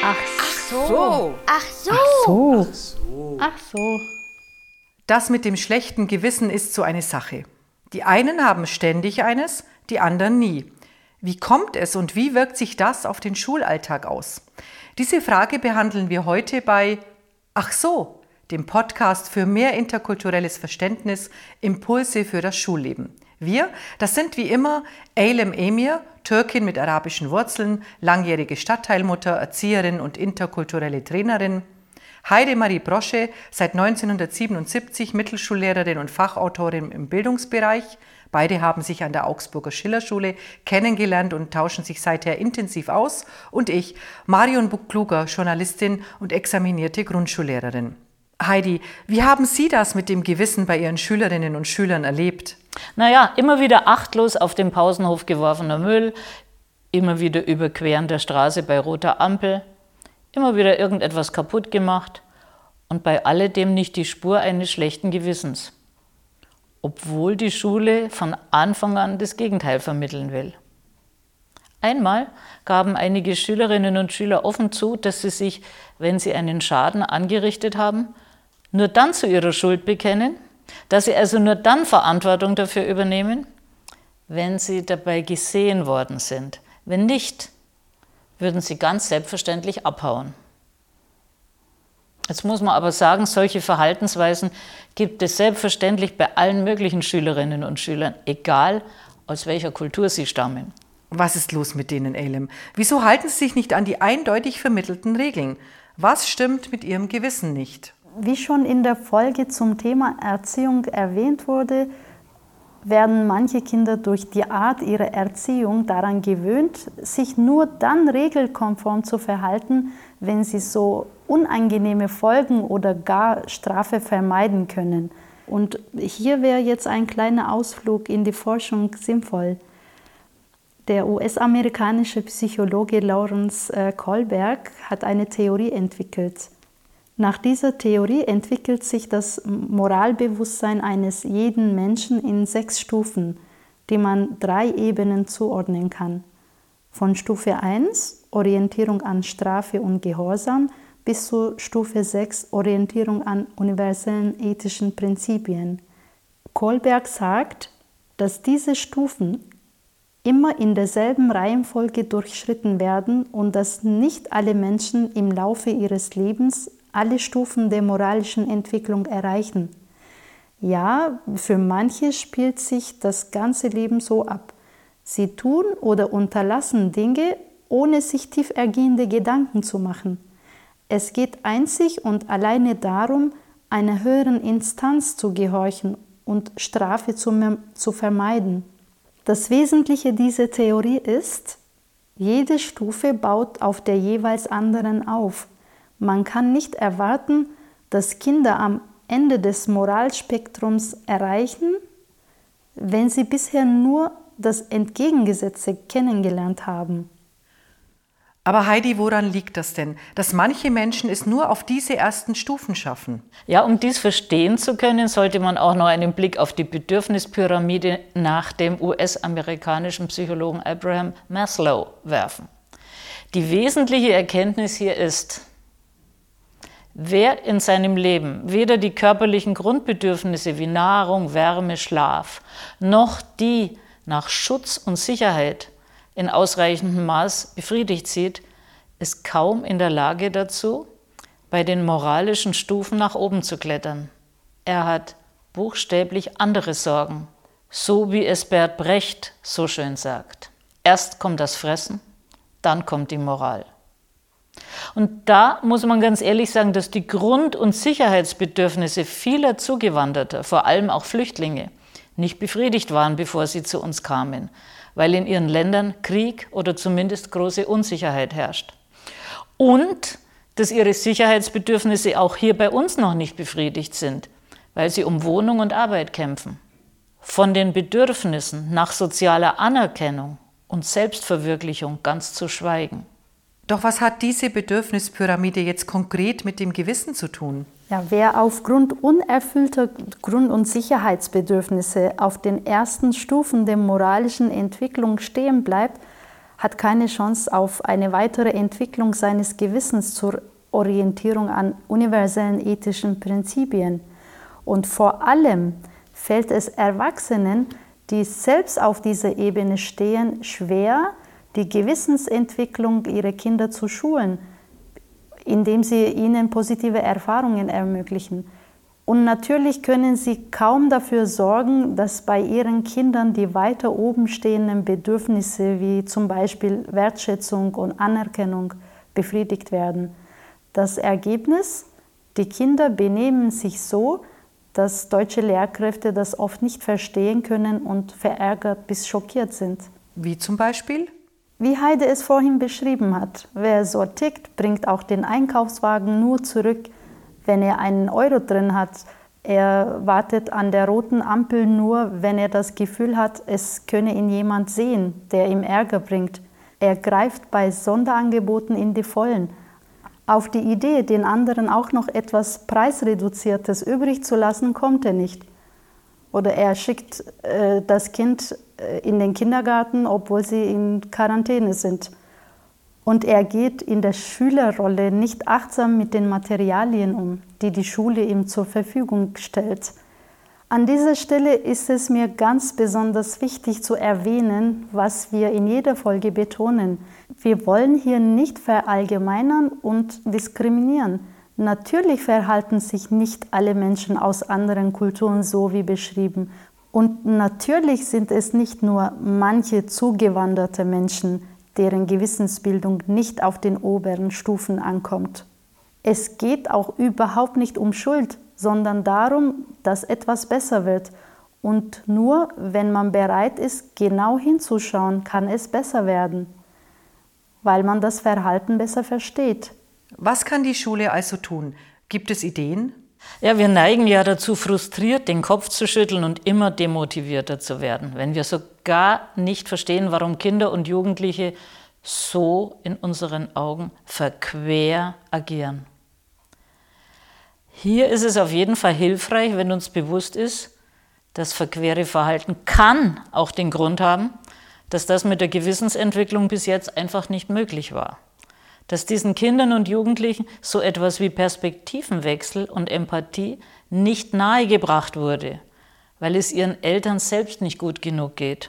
Ach so. Ach so. Ach so. Ach so. Das mit dem schlechten Gewissen ist so eine Sache. Die einen haben ständig eines, die anderen nie. Wie kommt es und wie wirkt sich das auf den Schulalltag aus? Diese Frage behandeln wir heute bei Ach so, dem Podcast für mehr interkulturelles Verständnis, Impulse für das Schulleben. Wir, das sind wie immer Eylem Emir, Türkin mit arabischen Wurzeln, langjährige Stadtteilmutter, Erzieherin und interkulturelle Trainerin. Heidemarie Brosche, seit 1977 Mittelschullehrerin und Fachautorin im Bildungsbereich. Beide haben sich an der Augsburger Schillerschule kennengelernt und tauschen sich seither intensiv aus. Und ich, Marion Buck-Kluger, Journalistin und examinierte Grundschullehrerin. Heidi, wie haben Sie das mit dem Gewissen bei Ihren Schülerinnen und Schülern erlebt? Naja, immer wieder achtlos auf den Pausenhof geworfener Müll, immer wieder Überqueren der Straße bei roter Ampel, immer wieder irgendetwas kaputt gemacht und bei alledem nicht die Spur eines schlechten Gewissens, obwohl die Schule von Anfang an das Gegenteil vermitteln will. Einmal gaben einige Schülerinnen und Schüler offen zu, dass sie sich, wenn sie einen Schaden angerichtet haben, nur dann zu ihrer Schuld bekennen, dass sie also nur dann Verantwortung dafür übernehmen, wenn sie dabei gesehen worden sind. Wenn nicht, würden sie ganz selbstverständlich abhauen. Jetzt muss man aber sagen, solche Verhaltensweisen gibt es selbstverständlich bei allen möglichen Schülerinnen und Schülern, egal aus welcher Kultur sie stammen. Was ist los mit denen, Eylem? Wieso halten sie sich nicht an die eindeutig vermittelten Regeln? Was stimmt mit ihrem Gewissen nicht? Wie schon in der Folge zum Thema Erziehung erwähnt wurde, werden manche Kinder durch die Art ihrer Erziehung daran gewöhnt, sich nur dann regelkonform zu verhalten, wenn sie so unangenehme Folgen oder gar Strafe vermeiden können. Und hier wäre jetzt ein kleiner Ausflug in die Forschung sinnvoll. Der US-amerikanische Psychologe Lawrence Kohlberg hat eine Theorie entwickelt. Nach dieser Theorie entwickelt sich das Moralbewusstsein eines jeden Menschen in 6 Stufen, die man 3 Ebenen zuordnen kann. Von Stufe 1, Orientierung an Strafe und Gehorsam, bis zu Stufe 6, Orientierung an universellen ethischen Prinzipien. Kohlberg sagt, dass diese Stufen immer in derselben Reihenfolge durchschritten werden und dass nicht alle Menschen im Laufe ihres Lebens alle Stufen der moralischen Entwicklung erreichen. Ja, für manche spielt sich das ganze Leben so ab. Sie tun oder unterlassen Dinge, ohne sich tiefergehende Gedanken zu machen. Es geht einzig und alleine darum, einer höheren Instanz zu gehorchen und Strafe zu vermeiden. Das Wesentliche dieser Theorie ist, jede Stufe baut auf der jeweils anderen auf. Man kann nicht erwarten, dass Kinder am Ende des Moralspektrums erreichen, wenn sie bisher nur das Entgegengesetzte kennengelernt haben. Aber Heidi, woran liegt das denn, dass manche Menschen es nur auf diese ersten Stufen schaffen? Ja, um dies verstehen zu können, sollte man auch noch einen Blick auf die Bedürfnispyramide nach dem US-amerikanischen Psychologen Abraham Maslow werfen. Die wesentliche Erkenntnis hier ist, wer in seinem Leben weder die körperlichen Grundbedürfnisse wie Nahrung, Wärme, Schlaf, noch die nach Schutz und Sicherheit in ausreichendem Maß befriedigt sieht, ist kaum in der Lage dazu, bei den moralischen Stufen nach oben zu klettern. Er hat buchstäblich andere Sorgen, so wie es Bert Brecht so schön sagt. Erst kommt das Fressen, dann kommt die Moral. Und da muss man ganz ehrlich sagen, dass die Grund- und Sicherheitsbedürfnisse vieler Zugewanderter, vor allem auch Flüchtlinge, nicht befriedigt waren, bevor sie zu uns kamen, weil in ihren Ländern Krieg oder zumindest große Unsicherheit herrscht. Und dass ihre Sicherheitsbedürfnisse auch hier bei uns noch nicht befriedigt sind, weil sie um Wohnung und Arbeit kämpfen. Von den Bedürfnissen nach sozialer Anerkennung und Selbstverwirklichung ganz zu schweigen. Doch was hat diese Bedürfnispyramide jetzt konkret mit dem Gewissen zu tun? Ja, wer aufgrund unerfüllter Grund- und Sicherheitsbedürfnisse auf den ersten Stufen der moralischen Entwicklung stehen bleibt, hat keine Chance auf eine weitere Entwicklung seines Gewissens zur Orientierung an universellen ethischen Prinzipien. Und vor allem fällt es Erwachsenen, die selbst auf dieser Ebene stehen, schwer, die Gewissensentwicklung ihrer Kinder zu schulen, indem sie ihnen positive Erfahrungen ermöglichen. Und natürlich können sie kaum dafür sorgen, dass bei ihren Kindern die weiter oben stehenden Bedürfnisse wie zum Beispiel Wertschätzung und Anerkennung befriedigt werden. Das Ergebnis: Die Kinder benehmen sich so, dass deutsche Lehrkräfte das oft nicht verstehen können und verärgert bis schockiert sind. Wie zum Beispiel? Wie Heide es vorhin beschrieben hat, wer so tickt, bringt auch den Einkaufswagen nur zurück, wenn er einen Euro drin hat. Er wartet an der roten Ampel nur, wenn er das Gefühl hat, es könne ihn jemand sehen, der ihm Ärger bringt. Er greift bei Sonderangeboten in die Vollen. Auf die Idee, den anderen auch noch etwas Preisreduziertes übrig zu lassen, kommt er nicht. Oder er schickt das Kind in den Kindergarten, obwohl sie in Quarantäne sind. Und er geht in der Schülerrolle nicht achtsam mit den Materialien um, die die Schule ihm zur Verfügung stellt. An dieser Stelle ist es mir ganz besonders wichtig zu erwähnen, was wir in jeder Folge betonen. Wir wollen hier nicht verallgemeinern und diskriminieren. Natürlich verhalten sich nicht alle Menschen aus anderen Kulturen so wie beschrieben. Und natürlich sind es nicht nur manche zugewanderte Menschen, deren Gewissensbildung nicht auf den oberen Stufen ankommt. Es geht auch überhaupt nicht um Schuld, sondern darum, dass etwas besser wird. Und nur wenn man bereit ist, genau hinzuschauen, kann es besser werden, weil man das Verhalten besser versteht. Was kann die Schule also tun? Gibt es Ideen? Ja, wir neigen ja dazu, frustriert den Kopf zu schütteln und immer demotivierter zu werden, wenn wir so gar nicht verstehen, warum Kinder und Jugendliche so in unseren Augen verquer agieren. Hier ist es auf jeden Fall hilfreich, wenn uns bewusst ist, das verquere Verhalten kann auch den Grund haben, dass das mit der Gewissensentwicklung bis jetzt einfach nicht möglich war. Dass diesen Kindern und Jugendlichen so etwas wie Perspektivenwechsel und Empathie nicht nahegebracht wurde, weil es ihren Eltern selbst nicht gut genug geht.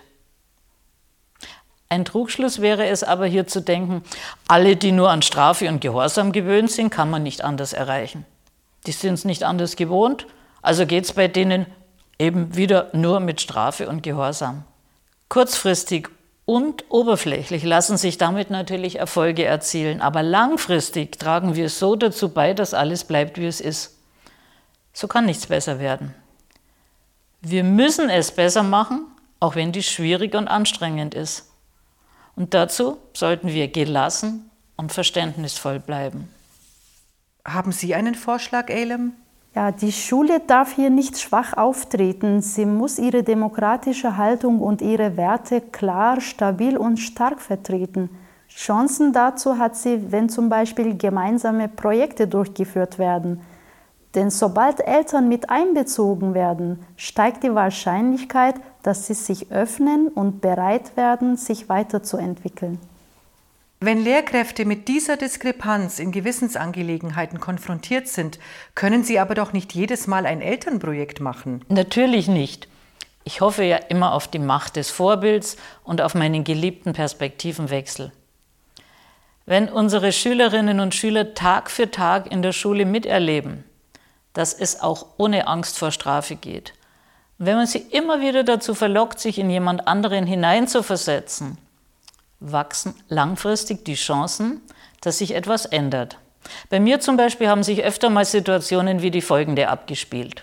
Ein Trugschluss wäre es aber hier zu denken, alle, die nur an Strafe und Gehorsam gewöhnt sind, kann man nicht anders erreichen. Die sind es nicht anders gewohnt, also geht es bei denen eben wieder nur mit Strafe und Gehorsam. Kurzfristig und oberflächlich lassen sich damit natürlich Erfolge erzielen, aber langfristig tragen wir so dazu bei, dass alles bleibt, wie es ist. So kann nichts besser werden. Wir müssen es besser machen, auch wenn dies schwierig und anstrengend ist. Und dazu sollten wir gelassen und verständnisvoll bleiben. Haben Sie einen Vorschlag, Eilem? Ja, die Schule darf hier nicht schwach auftreten. Sie muss ihre demokratische Haltung und ihre Werte klar, stabil und stark vertreten. Chancen dazu hat sie, wenn zum Beispiel gemeinsame Projekte durchgeführt werden. Denn sobald Eltern mit einbezogen werden, steigt die Wahrscheinlichkeit, dass sie sich öffnen und bereit werden, sich weiterzuentwickeln. Wenn Lehrkräfte mit dieser Diskrepanz in Gewissensangelegenheiten konfrontiert sind, können sie aber doch nicht jedes Mal ein Elternprojekt machen. Natürlich nicht. Ich hoffe ja immer auf die Macht des Vorbilds und auf meinen geliebten Perspektivenwechsel. Wenn unsere Schülerinnen und Schüler Tag für Tag in der Schule miterleben, dass es auch ohne Angst vor Strafe geht, wenn man sie immer wieder dazu verlockt, sich in jemand anderen hineinzuversetzen, wachsen langfristig die Chancen, dass sich etwas ändert. Bei mir zum Beispiel haben sich öfter mal Situationen wie die folgende abgespielt.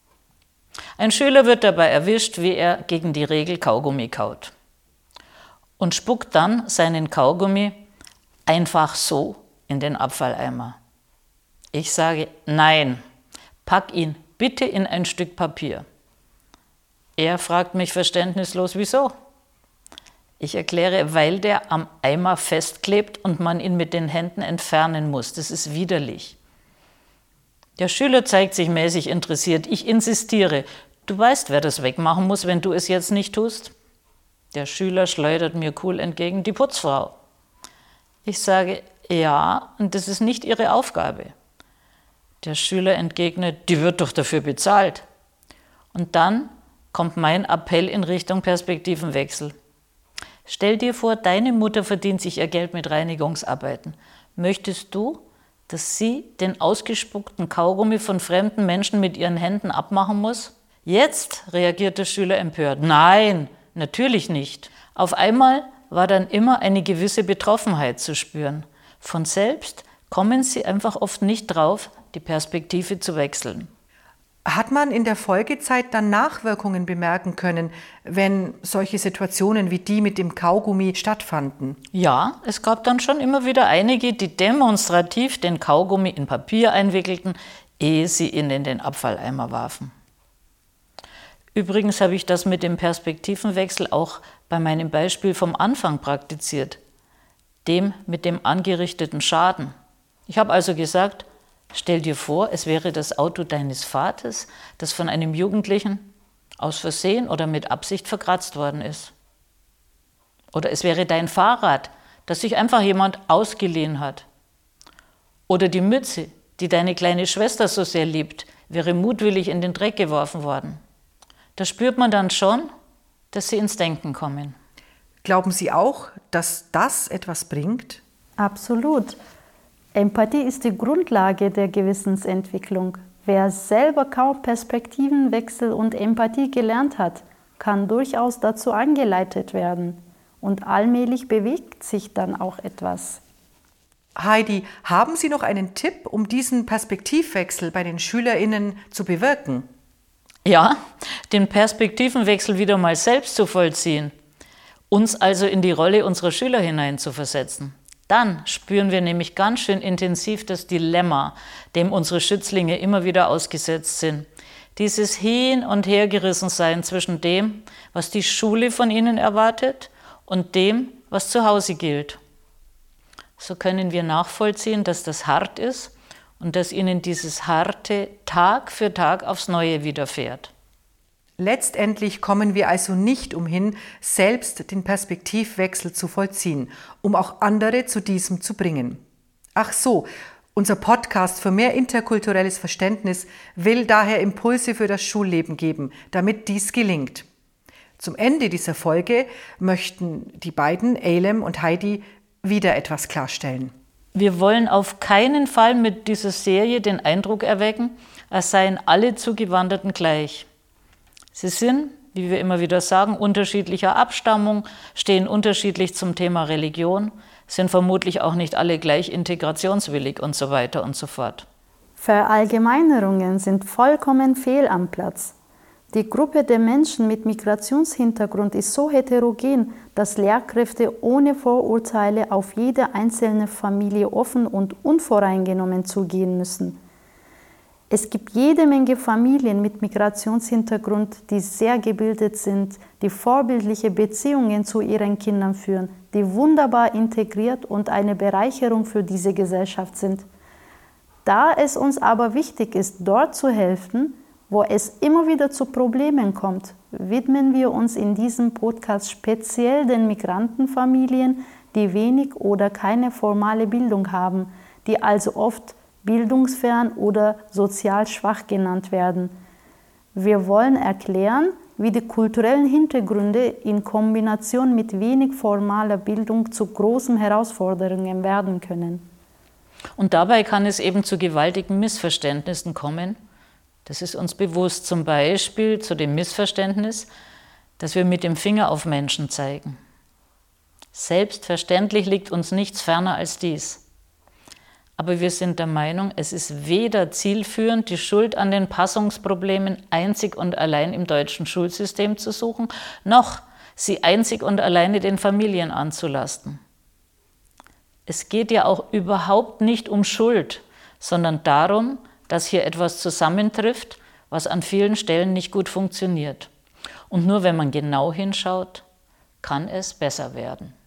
Ein Schüler wird dabei erwischt, wie er gegen die Regel Kaugummi kaut und spuckt dann seinen Kaugummi einfach so in den Abfalleimer. Ich sage, nein, pack ihn bitte in ein Stück Papier. Er fragt mich verständnislos, wieso? Ich erkläre, weil der am Eimer festklebt und man ihn mit den Händen entfernen muss. Das ist widerlich. Der Schüler zeigt sich mäßig interessiert. Ich insistiere. Du weißt, wer das wegmachen muss, wenn du es jetzt nicht tust? Der Schüler schleudert mir cool entgegen: Die Putzfrau. Ich sage: Ja, und das ist nicht ihre Aufgabe. Der Schüler entgegnet: Die wird doch dafür bezahlt. Und dann kommt mein Appell in Richtung Perspektivenwechsel. Stell dir vor, deine Mutter verdient sich ihr Geld mit Reinigungsarbeiten. Möchtest du, dass sie den ausgespuckten Kaugummi von fremden Menschen mit ihren Händen abmachen muss? Jetzt reagiert der Schüler empört: Nein, natürlich nicht. Auf einmal war dann immer eine gewisse Betroffenheit zu spüren. Von selbst kommen sie einfach oft nicht drauf, die Perspektive zu wechseln. Hat man in der Folgezeit dann Nachwirkungen bemerken können, wenn solche Situationen wie die mit dem Kaugummi stattfanden? Ja, es gab dann schon immer wieder einige, die demonstrativ den Kaugummi in Papier einwickelten, ehe sie ihn in den Abfalleimer warfen. Übrigens habe ich das mit dem Perspektivenwechsel auch bei meinem Beispiel vom Anfang praktiziert, dem mit dem angerichteten Schaden. Ich habe also gesagt: Stell dir vor, es wäre das Auto deines Vaters, das von einem Jugendlichen aus Versehen oder mit Absicht verkratzt worden ist. Oder es wäre dein Fahrrad, das sich einfach jemand ausgeliehen hat. Oder die Mütze, die deine kleine Schwester so sehr liebt, wäre mutwillig in den Dreck geworfen worden. Da spürt man dann schon, dass sie ins Denken kommen. Glauben Sie auch, dass das etwas bringt? Absolut. Empathie ist die Grundlage der Gewissensentwicklung. Wer selber kaum Perspektivenwechsel und Empathie gelernt hat, kann durchaus dazu angeleitet werden. Und allmählich bewegt sich dann auch etwas. Heidi, haben Sie noch einen Tipp, um diesen Perspektivwechsel bei den SchülerInnen zu bewirken? Ja, den Perspektivenwechsel wieder mal selbst zu vollziehen. Uns also in die Rolle unserer Schüler hineinzuversetzen. Dann spüren wir nämlich ganz schön intensiv das Dilemma, dem unsere Schützlinge immer wieder ausgesetzt sind. Dieses Hin- und Hergerissensein zwischen dem, was die Schule von ihnen erwartet, und dem, was zu Hause gilt. So können wir nachvollziehen, dass das hart ist und dass ihnen dieses Harte Tag für Tag aufs Neue widerfährt. Letztendlich kommen wir also nicht umhin, selbst den Perspektivwechsel zu vollziehen, um auch andere zu diesem zu bringen. Ach so, unser Podcast für mehr interkulturelles Verständnis will daher Impulse für das Schulleben geben, damit dies gelingt. Zum Ende dieser Folge möchten die beiden, Eilem und Heidi, wieder etwas klarstellen. Wir wollen auf keinen Fall mit dieser Serie den Eindruck erwecken, als seien alle Zugewanderten gleich. Sie sind, wie wir immer wieder sagen, unterschiedlicher Abstammung, stehen unterschiedlich zum Thema Religion, sind vermutlich auch nicht alle gleich integrationswillig und so weiter und so fort. Verallgemeinerungen sind vollkommen fehl am Platz. Die Gruppe der Menschen mit Migrationshintergrund ist so heterogen, dass Lehrkräfte ohne Vorurteile auf jede einzelne Familie offen und unvoreingenommen zugehen müssen. Es gibt jede Menge Familien mit Migrationshintergrund, die sehr gebildet sind, die vorbildliche Beziehungen zu ihren Kindern führen, die wunderbar integriert und eine Bereicherung für diese Gesellschaft sind. Da es uns aber wichtig ist, dort zu helfen, wo es immer wieder zu Problemen kommt, widmen wir uns in diesem Podcast speziell den Migrantenfamilien, die wenig oder keine formale Bildung haben, die also oft bildungsfern oder sozial schwach genannt werden. Wir wollen erklären, wie die kulturellen Hintergründe in Kombination mit wenig formaler Bildung zu großen Herausforderungen werden können. Und dabei kann es eben zu gewaltigen Missverständnissen kommen. Das ist uns bewusst, zum Beispiel zu dem Missverständnis, dass wir mit dem Finger auf Menschen zeigen. Selbstverständlich liegt uns nichts ferner als dies. Aber wir sind der Meinung, es ist weder zielführend, die Schuld an den Passungsproblemen einzig und allein im deutschen Schulsystem zu suchen, noch sie einzig und alleine den Familien anzulasten. Es geht ja auch überhaupt nicht um Schuld, sondern darum, dass hier etwas zusammentrifft, was an vielen Stellen nicht gut funktioniert. Und nur wenn man genau hinschaut, kann es besser werden.